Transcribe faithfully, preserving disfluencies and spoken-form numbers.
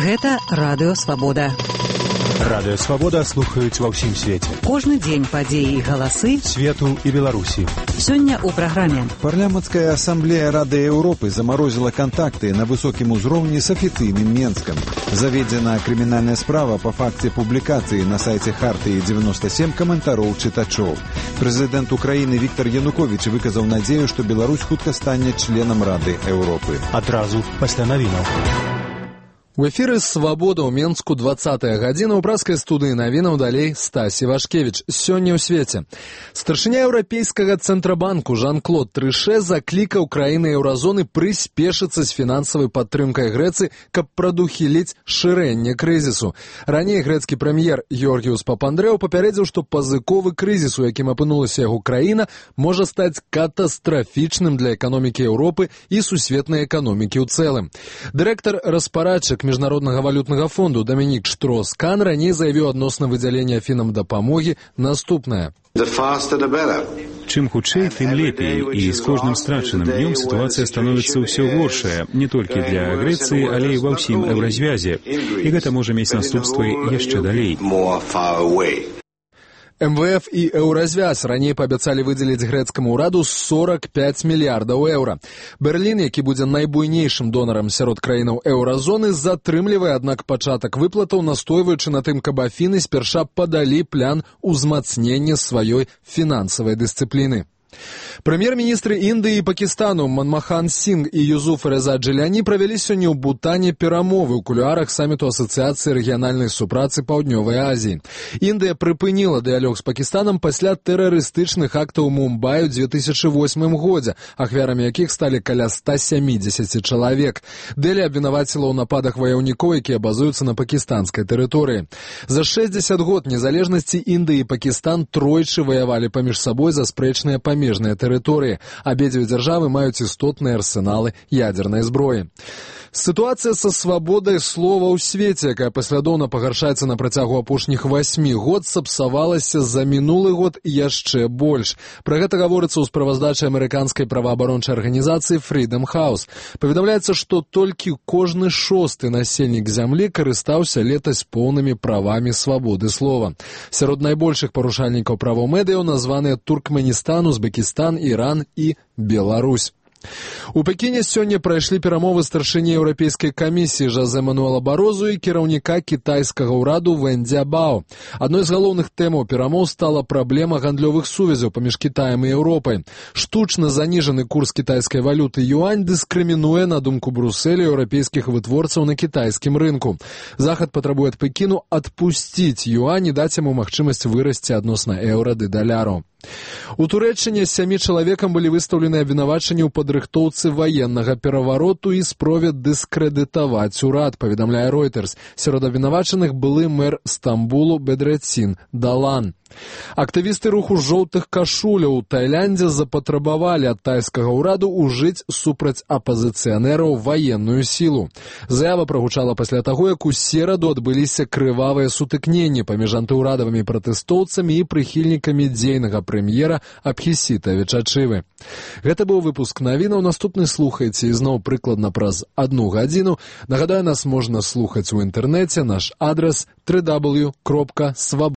Гэта Радыё Свабода. Радыё Свабода слухаюць ва ўсім свеце. Кожны дзень падзеі і галасы свету і Беларусі. Сёння ў праграме. Парламенцкая асамблея Рады Еўропы замарозіла кантакты на высокім узроўні з афіцыйным Менскам. Заведзена крымінальная справа па факце публікацыі на сайце Хартыі дзевяноста сем каментароў чытачоў. Прэзідэнт Украіны Віктор Януковіч выказаў надзею, што Беларусь хутка стане членам Рады Еўропы. Адразу пасля навінаў. У эфіры «Свабода» ў Менску двадцатая гадзіна, ў праскай студыі навінаў далей Стась Івашкевіч. Сёння ў свеце. Старшыня Еўрапейскага цэнтрабанку Жан-Клод Трыше заклікаў краіны еўразоны прыспешыцца з фінансавай падтрымкай Грэцыі, каб прадухіліць шырэнне крызісу. Раней грэцкі прэм'ер Георгіус Папандрэў папярэдзіў, што пазыковы крызіс, у якім апынулася яго краіна, можа стаць катастрафічным для эканомікі Еўропы і сусветнай эканомікі ў цэлым. Дырэктар распарадчык Міжнароднага валютнага фонду Дамінік Штроус-Кан раней заявіў адносна выдзялення Афінам дапамогі наступнае. Чым хутчэй, тым лепей, і з кожным страчаным днём сітуацыя становіцца ўсё горшая, не толькі для Грэцыі, але і ва ўсім еўразвязе. І гэта можа мець наступствы яшчэ далей. эм вэ эф і Еўразвяз раней паабяцалі выдзеліць грэцкаму ўраду сорак пяць мільярдаў еўра. Берлін, які будзе найбуйнейшым донарам сярод краінаў еўразоны, затрымлівае, аднак, пачатак выплатаў, настойваючы на тым, каб Афіны спярша падалі план узмацнення сваёй фінансавай дысцыпліны. Прэм'ер-міністры Індыі і Пакістану Манмахан Сінг і Юзуф Рэза Джиляні правялі сёння ў Бутане перамовы ў кулуарах саміту Асацыяцыі рэгіянальнай супрацы Паўднёвай Азіі. Індыя прыпыніла дыялог з Пакістанам пасля тэрарыстычных актаў Мумбаі ў дзве тысячы восьмым годзе, ахвярамі якіх сталі каля ста сямідзесяці чалавек. Дэлі абвінаваціла ў нападах ваяўнікоў, якія базуюцца на пакістанскай тэрыторыі. За шэсцьдзесят год незалежнасці Індыі і Пакістан тройчы ваявалі паміж сабой за спрэчныя памежныя тэрыторыі. Абедзве дзяржавы маюць істотныя арсеналы ядзернай зброі. Сітуацыя са свабодай слова ў свеце, якая паслядоўна пагаршаецца на працягу апошніх васьмі год, сапсавалася за мінулы год яшчэ больш. Пра гэта гаворыцца ў справаздачы амерыканскай праваабарончай арганізацыі Freedom House. Паведамляецца, што толькі кожны шосты насельнік зямлі карыстаўся летась поўнымі правамі свабоды слова. Сярод найбольшых парушальнікаў правоў медыяў названыя Туркменістан, Узбекістан, Іран і Беларусь. У Пекіне сёння прайшлі перамовы старшыні Еўрапейскай камісіі Жозе Мануэла Барозу і кіраўніка кітайскага ўраду Вэн Цзябао. Адной з галоўных тэмаў перамоў стала праблема гандлёвых сувязяў паміж Кітаем і Еўропай. Штучна заніжаны курс кітайскай валюты юань дыскрымінуе, на думку Брусселя, еўрапейскіх вытворцаў на кітайскім рынку. Захад патрабуе ад Пекіну адпусціць юань і даць яму магчымасць вырасці адносна еўра ды даляру. У Турэччыне сямі чалавекам былі выстаўлены абвінавачанні ў падрыхтоўцы ваеннага перавароту і спробе дыскрэдытаваць урад, паведамляе Reuters. Сярод абвінавачаных былы мэр Стамбулу Бедрэцін Далан. Актывісты руху жоўтых кашуляў у Тайландзе запатрабавалі ад тайскага ўраду ўжыць супраць апазіцыянераў ваенную сілу. Заява прагучала пасля таго, як у сераду адбыліся крывавыя сутыкненні паміж антыўрадавымі пратэстоўцамі і прыхільнікамі дзейнага прэм'ера Абхісіта Вечачывы. Гэта быў выпуск навінаў. Наступны слухайце ізноў прыкладна праз адну гадзіну. Нагадаю, нас можна слухаць у інтэрнэце. Наш адрас дабл ю дабл ю дабл ю кропка свабода